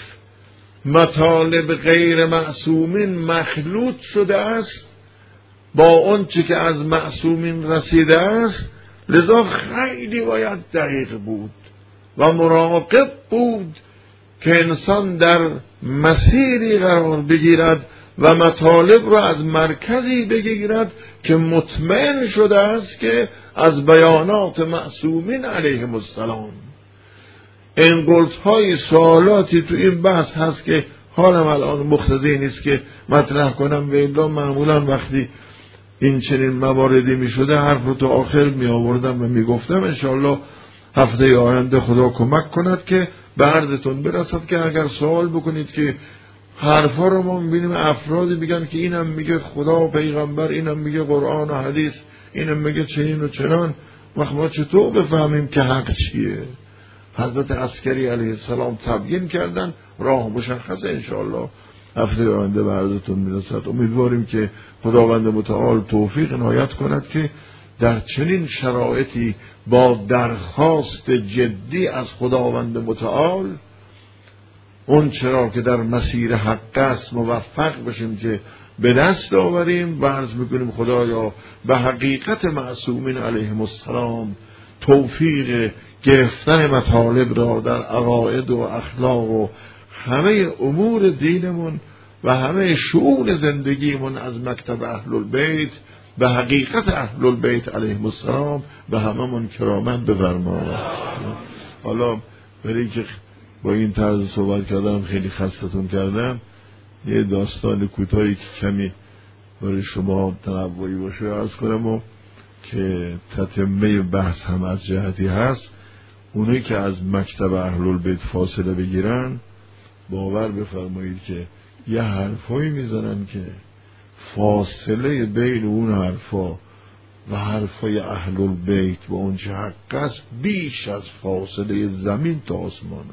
مطالب غیر معصومین مخلوط شده است با اون چی که از معصومین رسیده است. لذا خیلی باید دقیق بود و مراقب بود که انسان در مسیری قرار بگیرد و مطالب را از مرکزی بگیرد که مطمئن شده است که از بیانات معصومین علیهم السلام. این قلت‌های سوالاتی تو این بحث هست که حالم الان مقتضی نیست که مطرح کنم. و الا معمولا وقتی این چنین مواردی می شده حرف رو تا آخر می آوردم و می گفتم. انشاءالله هفته آینده خدا کمک کند که به عرضتون برسد که اگر سوال بکنید که حرفا رو ما میبینیم افرادی میگن که اینم میگه خدا و پیغمبر، اینم میگه قرآن و حدیث، اینم میگه چنین و چنان، وقت ما چطور بفهمیم که حق چیه؟ حضرت عسکری علیه السلام تبیین کردن، راه مشخصه. انشاءالله هفته آینده به عرضتون میرسد. امیدواریم که خداوند متعال توفیق عنایت کند که در چنین شرایطی با درخواست جدی از خداوند متعال اون چرا که در مسیر حق است موفق بشیم که به دست آوریم و عرض میکنیم خدایا به حقیقت معصومین علیهم السلام توفیق گرفتن مطالب را در عقاید و اخلاق و همه امور دینمون و همه شؤون زندگیمون از مکتب اهل البیت به حقیقت اهل البیت علیهم السلام به هممون کرامت بفرما. حالا برای که با این طرز صحبت کردم خیلی خستتون کردم، یه داستان کوتاهی که کمی برای شما تنوعی باشه عرض کنم و که تتمه بحث هم از جهتی هست. اونایی که از مکتب اهل البیت فاصله بگیرن باور بفرمایید که یه حرفایی میزنن که فاصله بین اون حرفا و حرفای اهل البیت و اون چه حق است بیش از فاصله زمین تا آسمانه.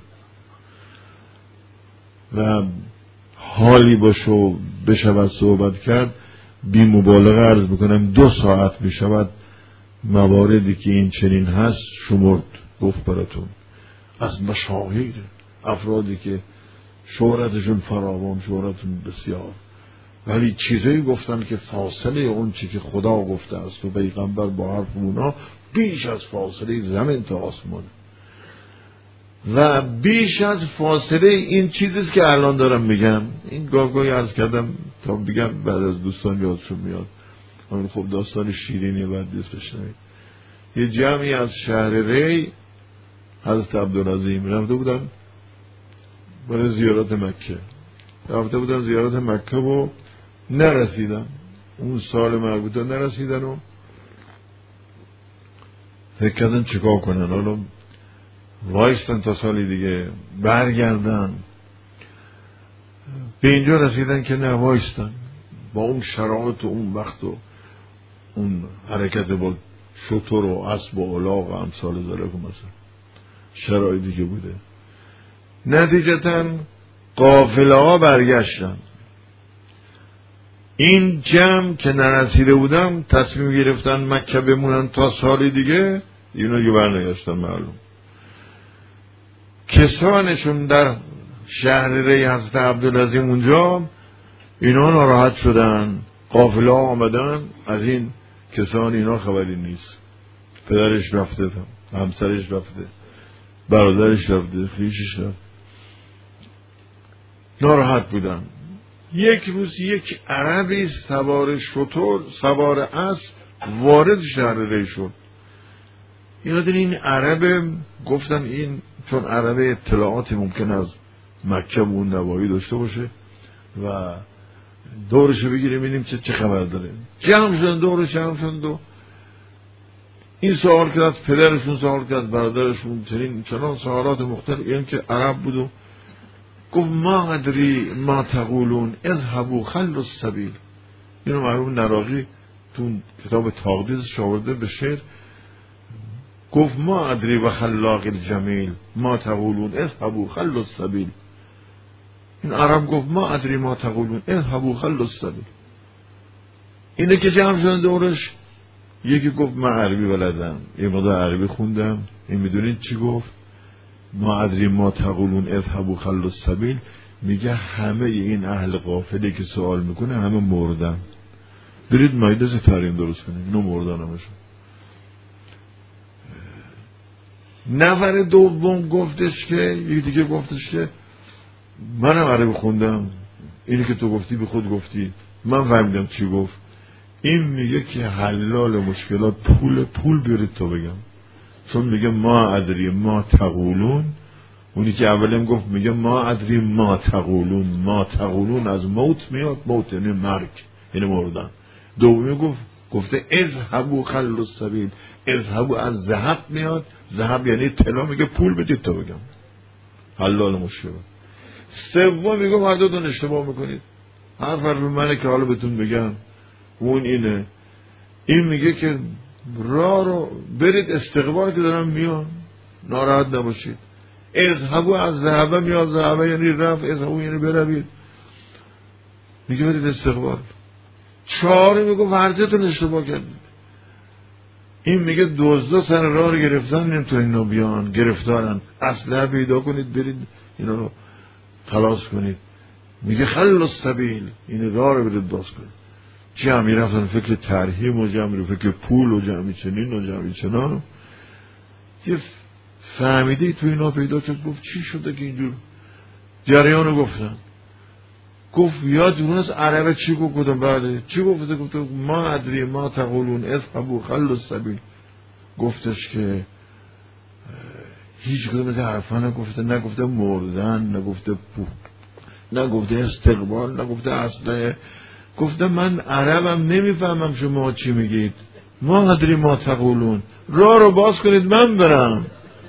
و حالی باشه بشود صحبت کرد بی مبالغه عرض میکنم 2 ساعت بشود مواردی که این چنین هست شمرد گفت براتون، از مشاهیر افرادی که شهرتشون فراوان، شهرتشون بسیار، ولی چیزایی گفتن که فاصله اون چی که خدا گفته است و پیغمبر با حرف اونا بیش از فاصله زمین تا آسمان و بیش از فاصله این چیزیست که الان دارم میگم. این گاهی عرض کردم تا بگم بعد از دوستان یادشون میاد. همین خب داستان شیرینی بعد دیست بشنوید. یه جمعی از شهر ری حضرت عبدالعظیم رفته بودن برای زیارت مکه، رفته بودن زیارت مکه و نرسیدن، اون سال مربوطه نرسیدن و فکر کردن چیکار کنن، حالا وایستن تا سال دیگه برگردن. به اینجا رسیدن که نه وایستن با اون شرایط و اون وقت و اون حرکت با شتر و اسب و الاغ و امثال ذالک مثلا شرایطی که بوده. نتیجتاً قافله ها برگشتن. این جمع که نرسیده بودن تصمیم گرفتن مکه بمونن تا سال دیگه، اینا که برنگشتن. معلوم کسانشون در شهر ری حضرت عبدالعظیم اونجا اینا ناراحت شدن، قافله ها آمدن، از این کسان اینا خبری نیست، پدرش رفته، همسرش رفته، برادرش رفته، خویشش رفته، ناراحت بودن. یک روز یک عربی سوار شتر، سوار اسب وارد شهر ری شد. اینا دین این عرب گفتن این چون عرب اطلاعاتی ممکن از مکه و اون نواحی داشته باشه و دورش بگیریم ببینیم چه خبر داره. جمع شدن دورش، جمع شدن و این سوال کرد، پدرشون سوال کرد، برادرشون، چنان سوالات مختلف. این که عرب بود و گفت ما ادری ما تقولون اذهبوا خلوا السبیل. اینو مرحوم نراقی تو کتاب تقدیسش آورده به شعر، گفت ما ادری و خلاق الجمیل ما تقولون اذهبوا خلوا السبیل. این عرب گفت ما ادری ما تقولون اذهبوا خلوا السبیل. اینه که جمع شدن دورش، یکی گفت من عربی بلدم، یه مقدار عربی خوندم. این میدونید چی گفت؟ ما ادری ما تقولون اذهبوا خلوا السبیل. میگه همه این اهل قافله که سوال میکنه همه مردن، برید مایده ستارین درست کنید. اینو مردن همشون. نفر دوم گفتش که یکی دیگه گفتش که منم عربی خوندم، اینی که تو گفتی به خود گفتی، من فهمیدم چی گفت. این میگه که حلال مشکلات پول بیارید تو بگم، چون میگه ما ادری ما تقولون. اونی که اولم گفت میگه ما ادری ما تقولون، ما تقولون از موت میاد، موت یعنی مرگ، یعنی مردن. دومی گفته اذهبوا خلوا السبیل، اذهبوا از ذهب میاد، ذهب یعنی طلا، میگه پول بدید تا بگم حلال مشکل. سوم میگه هر دوتون اشتباه میکنید، حرف منه که حالا بهتون بگم. اون اینه، این میگه که راه رو برید استقبال که دارم میان، ناراحت نباشید. اذهبوا از ذهب میاد، ذهب یعنی رفت، اذهبوا یعنی بروید، میگه برید استقبال. چهار میگه ورزتون اشتباه کردید. این میگه دزدا سر راه رو گرفتن، نمیتونن اینا بیان، گرفتارن، اسلحه پیدا کنید برید اینا رو خلاص کنید. میگه خلوا السبیل، این راه رو برید باز کنید. جمعی رفتن فکر ترهیم و جمعی فکر پول و جمعی چنین و جمعی چنان. یه فهمیده تو اینا پیدا شد، گفت چی شده که اینجور جریان رو گفتن. گفت یادتون از عربه چی گفتم؟ بعد چی گفته؟ گفت ما ادری ما تقولون اذهبوا خلوا السبیل. گفتش که هیچ کدوم از حرفا نگفته، نگفته مردن، نگفته پول، نگفته استقبال، نگفته اسلحه. گفته من عربم نمیفهمم شما چی میگید، ما ادری ما تقولون، راه رو باز کنید من برم.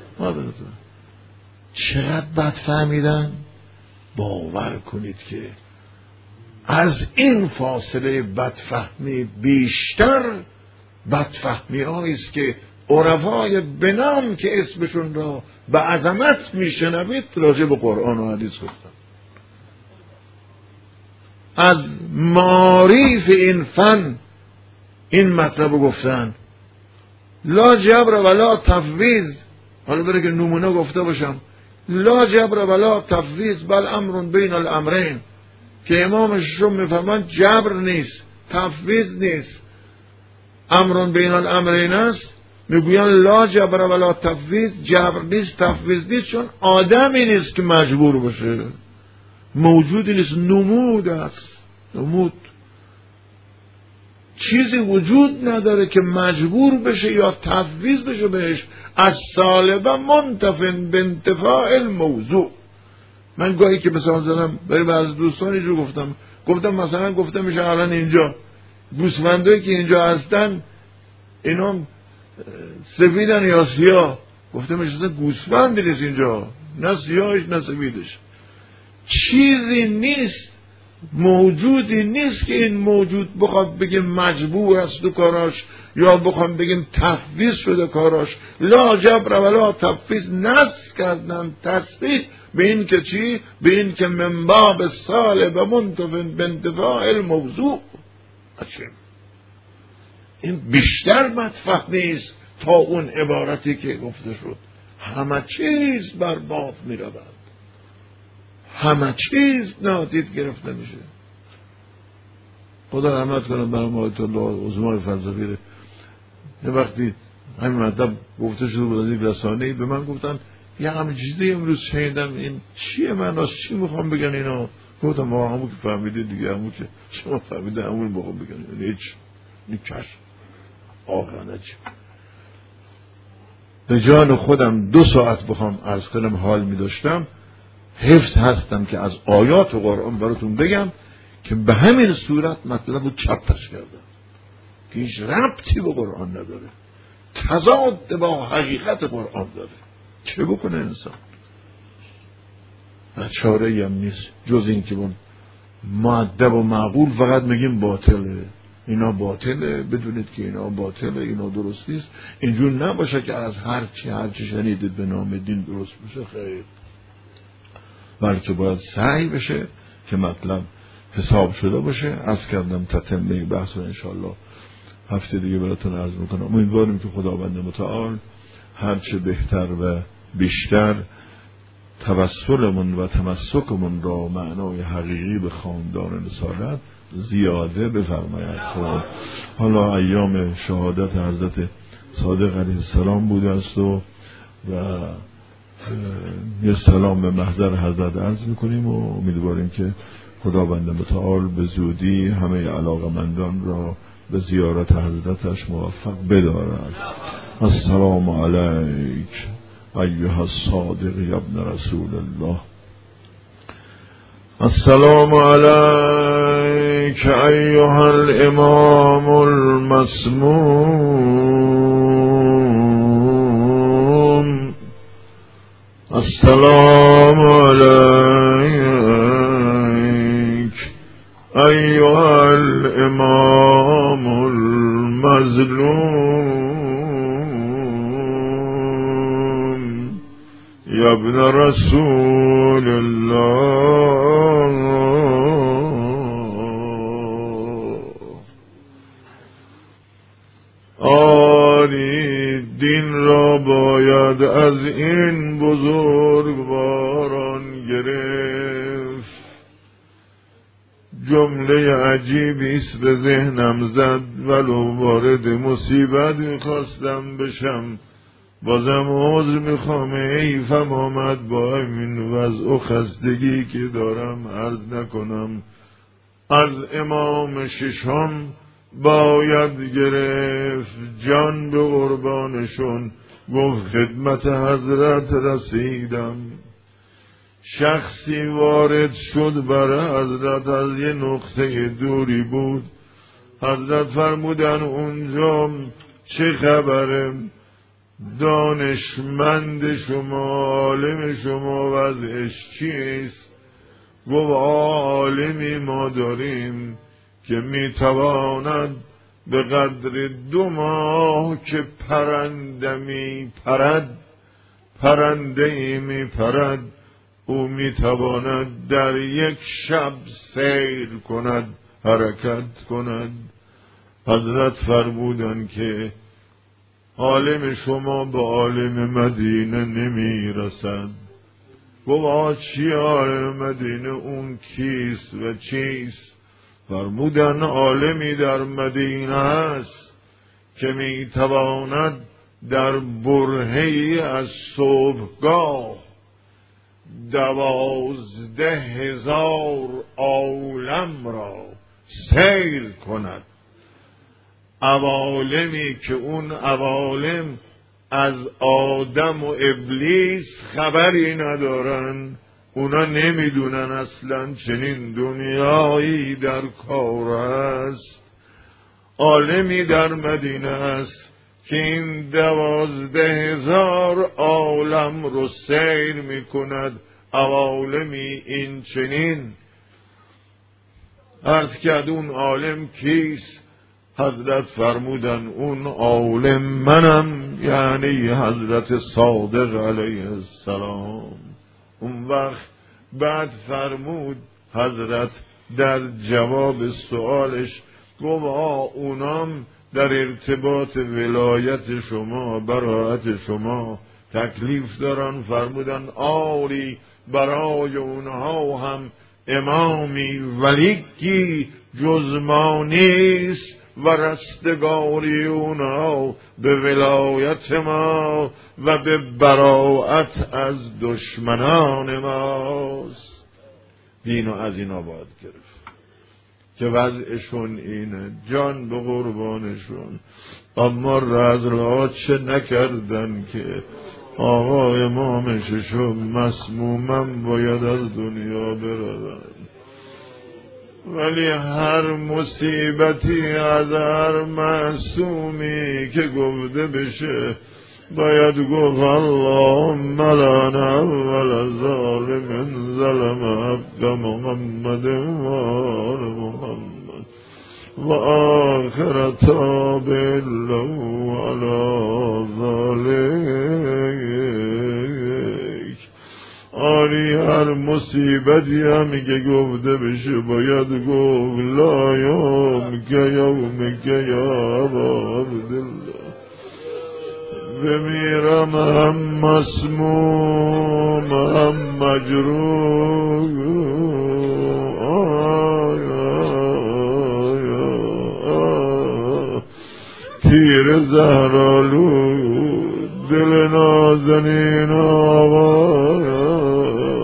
چقدر بد فهمیدن. باور کنید که از این فاصله بدفهمی بیشتر بدفهمی هاییست که عرفای بنام که اسمشون را به عظمت میشنوید راجع به قرآن و حدیث گفتن. از معاریف این فن این مطلب گفتن، لا جبر ولا تفویض. حالا برای که نمونه گفته باشم، لا جبر ولا تفویض بل امر بین الامرین، که امام ششم میفرمان جبر نیست، تفویض نیست، امر بین الامرین است. میگوین لا جبر ولا تفویض، جبر نیست تفویض نیست، چون آدمی نیست که مجبور باشه، موجودی نیست، نمود است. نمود چیزی وجود نداره که مجبور بشه یا تفویض بشه بهش. از سالبه منتفن به انتفاع الموضوع. من گاهی که مثال زدم برای بعض دوستان اینجور گفتم مثلا گفته میشه الان اینجا گوسفندایی که اینجا هستن اینا سفیدن یا سیاه، گفته میشه گوسفندی نیست اینجا، نه سیاهش نه سفیدش. چیزی نیست، موجودی نیست که این موجود بخواد بگه مجبور است تو کاراش یا بخوام بگیم تفویض شده کاراش. لا جبر ولا تفویض نص کردن تصدیق به این که چی؟ به این که من باب سالب منتفن به انتفاع الموضوع. این بیشتر مدفع نیست تا اون عبارتی که گفته شد همه چیز برباد می رود، همه چیز نادید گرفته میشه. خدا رحمت کنه برام آیت الله عظمای فلسفی. یه وقتی همین مطلب گفته شده بود از یک رسانه‌ای، به من گفتن یه همین چیزی امروز شنیدم، این چیه معناش، چی میخوام بگن اینا؟ گفتم ما همون که فهمیده دیگه، همون که شما فهمیده همون بخوام بگن، هیچ نیکش آقا چی. به جان خودم 2 ساعت بخوام عرض کنم حال میداشتم، حفظ هستم که از آیات و قرآن براتون بگم که به همین صورت مطلب رو چپش کردم که هیچ ربطی به قرآن نداره، تضاد با حقیقت قرآن داره. چه بکنه انسان؟ چاره‌ای هم نیست جز این که با مؤدب و معقول فقط میگیم باطله، اینا باطله، بدونید که اینا باطله، اینا درست نیست. اینجور نباشه که از هر چی شنیدید به نام دین درست بشه، خیر. بلکه باید سعی بشه که مطلب حساب شده باشه. عرض کردم تتمه بحث رو انشاءالله هفته دیگه براتون عرض میکنم. امیدواریم که خداوند متعال هرچه بهتر و بیشتر توسلمون و تمسکمون را معنای حقیقی به خاندان رسالت زیاده بفرماید. خب حالا ایام شهادت حضرت صادق علیه السلام بوده است و یه سلام به محضر حضرت عرض میکنیم و امیدواریم که خداوند متعال به زودی همه علاقمندان را به زیارت حضرتش موفق بدارد. السلام علیک ایها الصادق یا ابن رسول الله. السلام علیک ایها الامام المسموم. السلام علیک ایها الامام المظلوم یا ابن رسول الله. آری دین را باید از این بزرگواران گرفت. جمله عجیبی است به ذهنم زد، ولو وارد مصیبت میخواستم بشم بازم عذر میخوام. حیفم آمد با این وضع و خستگی که دارم عرض نکنم. از امام ششم باید گرفت، جان به قربانشون. گفت خدمت حضرت رسیدم. شخصی وارد شد بر حضرت، از یه نقطه دوری بود. حضرت فرمودن اونجا چه خبره؟ دانشمند شما، عالم شما وضعش چیست؟ گفت عالمی ما داریم که میتواند به قدر 2 ماه که پرنده میپرد او میتواند در یک شب سیر کند، حرکت کند. حضرت فرمودند که عالم شما به عالم مدینه نمیرسد. گفت چی عالم مدینه؟ اون کیست و چیست؟ فرمودن عالمی در مدینه است که میتواند در برهه‌ای از صبحگاه 12,000 عالم را سیر کند. عوالمی که اون عوالم از آدم و ابلیس خبری ندارن، اونا نمیدونن اصلا چنین دنیایی در کار است. عالمی در مدینه است که این 12,000 عالم رو سیر میکند. عوالمی این چنین. عرض کرد اون عالم کیست؟ حضرت فرمودن اون عالم منم، یعنی حضرت صادق علیه السلام. اون وقت بعد فرمود حضرت در جواب سوالش، گفت اونام در ارتباط ولایت شما، براءت شما تکلیف دارن. فرمودن آری برای اونها هم امامی ولیکی جز ما نیست و رستگاری اونها به ولایت ما و به براءت از دشمنان ماست. دینو از اینا باید گرفت که وضعشون اینه، جان به قربانشون. اما رزلات چه نکردن که آقا امام ششم مسمومم باید از دنیا بروند. ولی هر مصیبتی از هر معصومی که گفته بشه باید گفت اللهم لعن اول ظالم ظلم عبد محمد و آل محمد و آخر تابع له علی ذلک. آری هر مصیبتی همی که گفته بشه باید گفت لا یوم که یوم که یا ابا عبدالله. بمیرم هم مسموم هم مجروح پیر زهرالو دل نازنین آقا